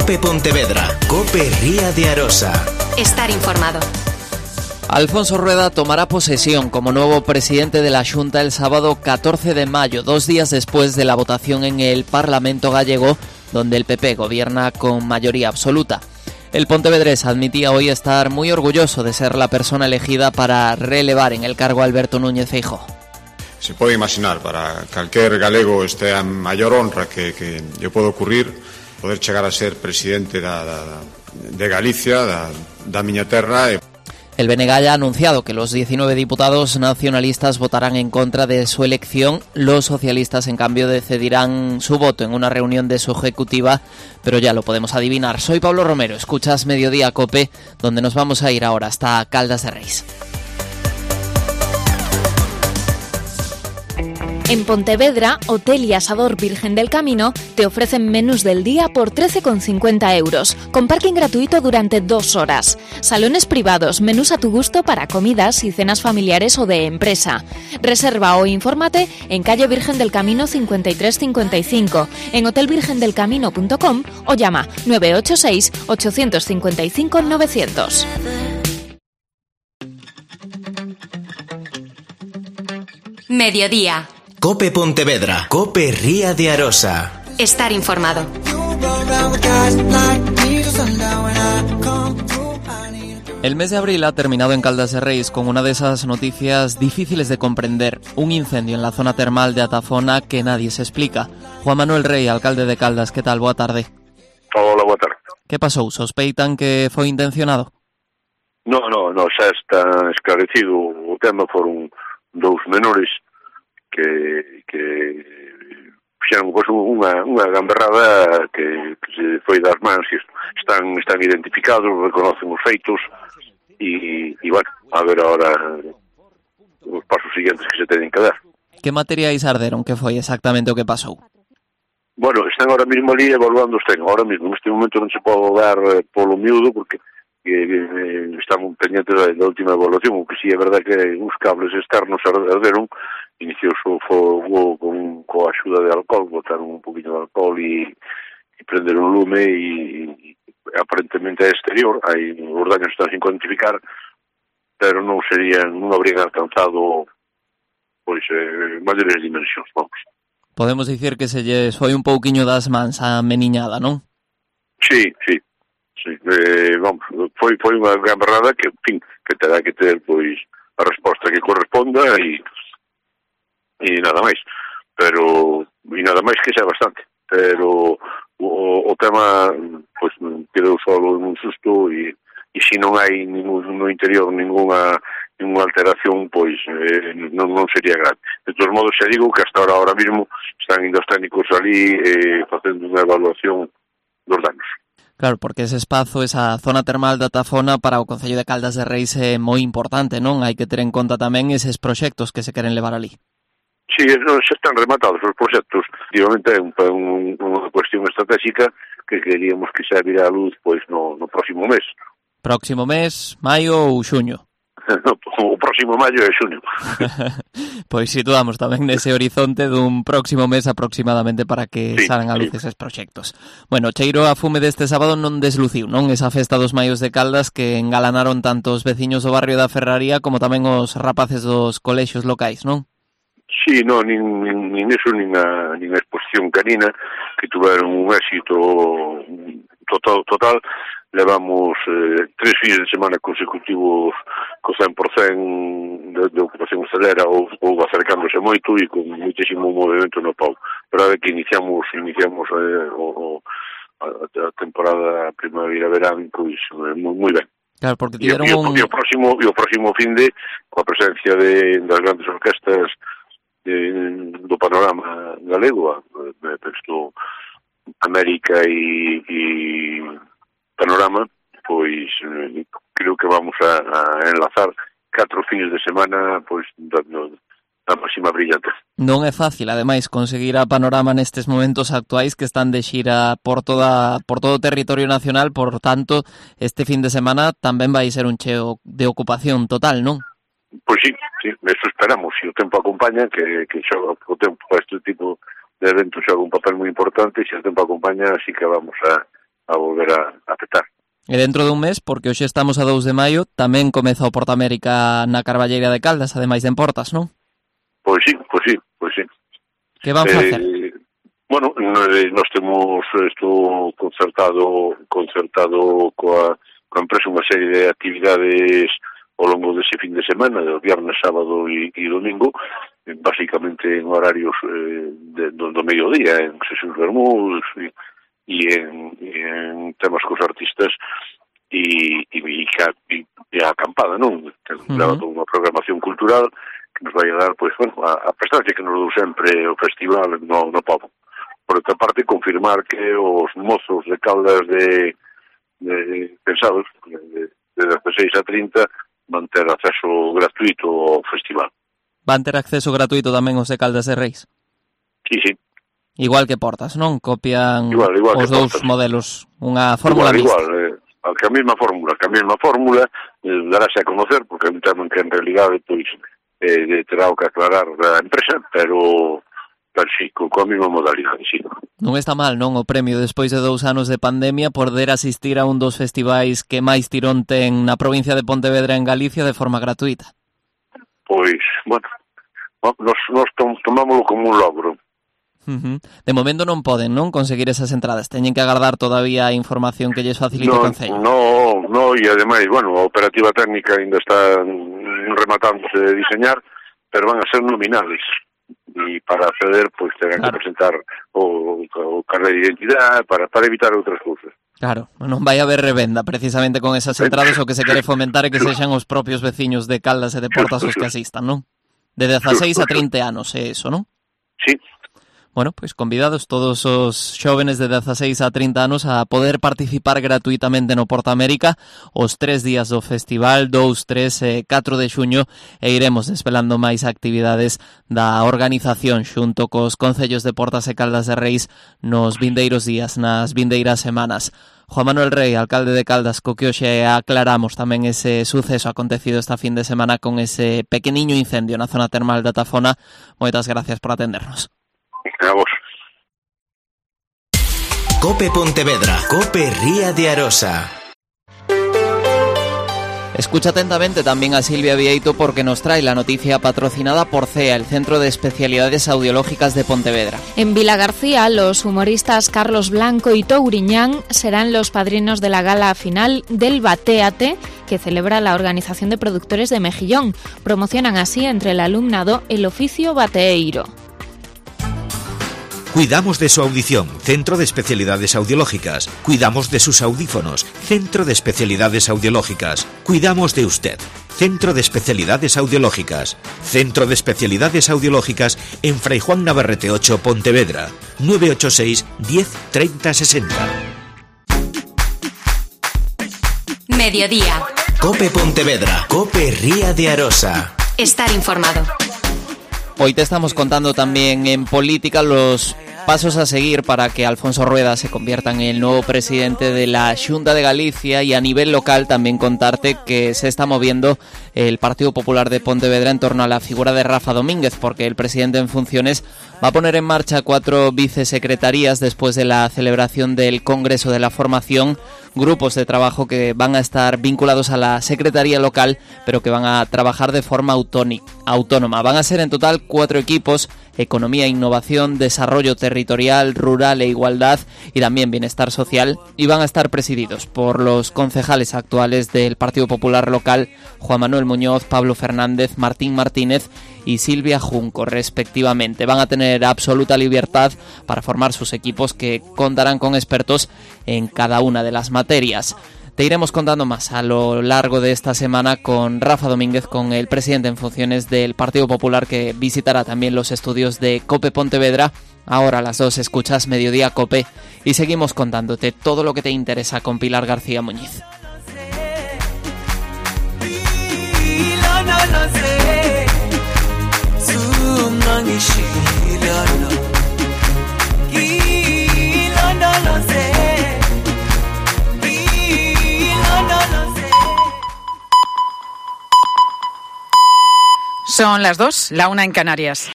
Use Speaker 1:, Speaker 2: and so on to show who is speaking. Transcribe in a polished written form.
Speaker 1: Cope Pontevedra, Cope Ría de Arosa.
Speaker 2: Estar informado.
Speaker 3: Alfonso Rueda tomará posesión como nuevo presidente de la Xunta el sábado 14 de mayo, 2 días después de la votación en el Parlamento gallego, donde el PP gobierna con mayoría absoluta. El pontevedrés admitía hoy estar muy orgulloso de ser la persona elegida para relevar en el cargo a Alberto Núñez Feijóo.
Speaker 4: Se pode imaginar, para calquer galego este a maior honra que lle pode ocurrir poder chegar a ser presidente de Galicia, da miña terra.
Speaker 3: El BNG ha anunciado que los 19 diputados nacionalistas votarán en contra de su elección. Los socialistas, en cambio, decidirán su voto en una reunión de su ejecutiva, pero ya lo podemos adivinar. Soy Pablo Romero, escuchas Mediodía Cope, donde nos vamos a ir ahora hasta Caldas de Reis.
Speaker 5: En Pontevedra, Hotel y Asador Virgen del Camino te ofrecen menús del día por 13,50 €, con parking gratuito durante 2 horas. Salones privados, menús a tu gusto para comidas y cenas familiares o de empresa. Reserva o infórmate en calle Virgen del Camino 5355, en hotelvirgendelcamino.com o llama 986 855 900.
Speaker 2: Mediodía.
Speaker 1: Cope Pontevedra, Cope Ría de Arosa.
Speaker 2: Estar informado.
Speaker 3: El mes de abril ha terminado en Caldas de Reis con una de esas noticias difíciles de comprender, un incendio en la zona termal de Atafona que nadie se explica. Juan Manuel Rey, alcalde de Caldas, ¿qué tal? Boa tarde.
Speaker 6: Hola, boa tarde.
Speaker 3: ¿Qué pasou? Sospeitan que foi intencionado?
Speaker 6: No, xa está esclarecido o tema. Foron 2 menores que fixeron unha gamberrada que se foi das mans. Están identificados, reconocen os feitos e bueno, a ver ahora os pasos siguientes que se teñen que dar.
Speaker 3: Que materiais arderon? Que foi exactamente o que pasou?
Speaker 6: Bueno, están ahora mismo ali evaluando os ten. Ahora mismo, neste momento non se pode dar polo miúdo porque estamos pendientes da última evaluación. O que sí é verdad que uns cables externos arderon. Iniciouse o fogo coa axuda de alcohol, botaron un poquinho de alcohol e prenderon lume e aparentemente é exterior. Hai os daños están sin cuantificar, pero non habrían alcanzado maiores dimensións, vamos.
Speaker 3: Podemos dicir que se lles foi un pouquiño das mans a meniñada, non?
Speaker 6: Sí. Vamos, foi unha gamberrada que, en fin, que terá que ter a resposta que corresponda e nada máis. E nada máis que xa bastante. Pero o tema quedou solo en un susto e se non hai no interior ninguna alteración, non sería grave. De todos modos, xa digo que hasta ahora mismo están indo os técnicos ali facendo unha evaluación dos danos.
Speaker 3: Claro, porque ese espazo, esa zona termal da Atafona para o Concello de Caldas de Reis é moi importante, non? Hai que ter en conta tamén eses proxectos que se queren levar ali.
Speaker 6: Sí, non se están rematados os proxectos. Efectivamente, é unha cuestión estratégica que queríamos que xa virá a luz no próximo mes.
Speaker 3: Próximo mes, maio ou xuño?
Speaker 6: O próximo maio é xuño.
Speaker 3: Pois situamos tamén nese horizonte dun próximo mes aproximadamente para que salgan a luz eses proxectos. Bueno, cheiro a fume deste sábado non desluciu, non? Esa festa dos maios de Caldas que engalanaron tanto os veciños do barrio da Ferraría como tamén os rapaces dos colexios locais, non?
Speaker 6: Sí, nin eso, nin a exposición canina, que tuveron un éxito total. Levamos 3 fines de semana consecutivos co 100% de ocupación hostelera ou acercándose moito e con muitísimo movimento no pau. Pero a ver que iniciamos a temporada primavera-verán moi ben.
Speaker 3: Claro, porque
Speaker 6: E o próximo finde, coa presencia das grandes orquestas do panorama galego, texto América e Panorama, creo que vamos a enlazar 4 fines de semana da máxima brillante.
Speaker 3: Non é fácil, ademais, conseguir a Panorama nestes momentos actuais que están de xira por todo o territorio nacional, por tanto, este fin de semana tamén vai ser un cheo de ocupación total, non?
Speaker 6: Pois sí, eso esperamos. Se o tempo acompaña, que xoga o tempo para este tipo de eventos xoga un papel moi importante, e se o tempo acompaña, así que vamos a volver a afectar.
Speaker 3: E dentro dun mes, porque hoxe estamos a 2 de maio, tamén comeza o Porta América na Carballeira de Caldas, ademais de en Portas, non?
Speaker 6: Pois sí.
Speaker 3: Que van facer?
Speaker 6: Bueno, nós temos isto concertado coa empresa unha serie de actividades ao longo dese fin de semana, de viernes, sábado e domingo, basicamente en horarios do mediodía, en sesións vermús e en temas cos artistas e a acampada, non? Leva toda unha programación cultural que nos vai a dar, pois, bueno, a prestancia que nos dou sempre o festival no Pobo. Por outra parte, confirmar que os mozos de Caldas pensados de 16 a 30 van ter acceso gratuito ao festival.
Speaker 3: Van ter acceso gratuito tamén os de Caldas de Reis?
Speaker 6: Sí.
Speaker 3: Igual que Portas, non? Copian
Speaker 6: igual
Speaker 3: os dous
Speaker 6: Portas.
Speaker 3: Modelos, unha fórmula mixta.
Speaker 6: Que a mesma fórmula darase a conocer, porque é un tema que en realidade pois terá o que aclarar a empresa, pero sí, coa mesma modalidade, sí.
Speaker 3: Non está mal, non, o premio despois de 2 anos de pandemia poder asistir a un dos festivais que máis tirón ten na provincia de Pontevedra en Galicia de forma gratuita.
Speaker 6: Pois, bueno, nos tomámoslo como un logro.
Speaker 3: De momento non poden, non, conseguir esas entradas. Teñen que agardar todavía a información que lles facilite o Concello.
Speaker 6: No, e ademais, bueno, a operativa técnica ainda está rematándose de diseñar, pero van a ser nominales. E para acceder, pois, terán que presentar o carnet de identidade para evitar outras cousas.
Speaker 3: Claro, non vai haber revenda precisamente con esas entradas, o que se quere fomentar é que sexan os propios veciños de Caldas e de Portas os que asistan, non? De 16 a 30 anos, é eso, non?
Speaker 6: Sí.
Speaker 3: Bueno, pois convidados todos os xóvenes de 16 a 30 anos a poder participar gratuitamente no Porta América os 3 días do festival, 2, 3 e 4 de xuño, e iremos desvelando máis actividades da organización xunto cos concellos de Portas e Caldas de Reis nos vindeiros días, nas vindeiras semanas. Juan Manuel Rey, alcalde de Caldas, co que hoxe aclaramos tamén ese suceso acontecido esta fin de semana con ese pequeniño incendio na zona termal da Tafona. Moitas gracias por atendernos.
Speaker 6: A vos.
Speaker 1: Cope Pontevedra, Cope Ría de Arosa.
Speaker 3: Escucha atentamente también a Silvia Vieito porque nos trae la noticia patrocinada por CEA, el Centro de Especialidades Audiológicas de Pontevedra.
Speaker 5: En Vila García, los humoristas Carlos Blanco y Touriñán serán los padrinos de la gala final del Batéate, que celebra la Organización de Productores de Mejillón. Promocionan así entre el alumnado el oficio bateeiro.
Speaker 7: Cuidamos de su audición, Centro de Especialidades Audiológicas. Cuidamos de sus audífonos, Centro de Especialidades Audiológicas. Cuidamos de usted, Centro de Especialidades Audiológicas. Centro de Especialidades Audiológicas en Fray Juan Navarrete 8, Pontevedra. 986 10 30 60.
Speaker 2: Mediodía.
Speaker 1: Cope Pontevedra, Cope Ría de Arosa.
Speaker 2: Estar informado.
Speaker 3: Hoy te estamos contando también en política los pasos a seguir para que Alfonso Rueda se convierta en el nuevo presidente de la Xunta de Galicia, y a nivel local también contarte que se está moviendo el Partido Popular de Pontevedra en torno a la figura de Rafa Domínguez, porque el presidente en funciones va a poner en marcha 4 vicesecretarías después de la celebración del Congreso de la Formación, grupos de trabajo que van a estar vinculados a la Secretaría local, pero que van a trabajar de forma autónoma. Van a ser en total 4 equipos: Economía, Innovación, Desarrollo Territorial, Rural e Igualdad, y también Bienestar Social, y van a estar presididos por los concejales actuales del Partido Popular local, Juan Manuel Muñoz, Pablo Fernández, Martín Martínez y Silvia Junco, respectivamente. Van a tener absoluta libertad para formar sus equipos, que contarán con expertos en cada una de las materias. Te iremos contando más a lo largo de esta semana con Rafa Domínguez, con el presidente en funciones del Partido Popular, que visitará también los estudios de Cope Pontevedra. Ahora a las 2 escuchas Mediodía Cope y seguimos contándote todo lo que te interesa con Pilar García Muñiz.
Speaker 8: Son las 2, la 1 en Canarias.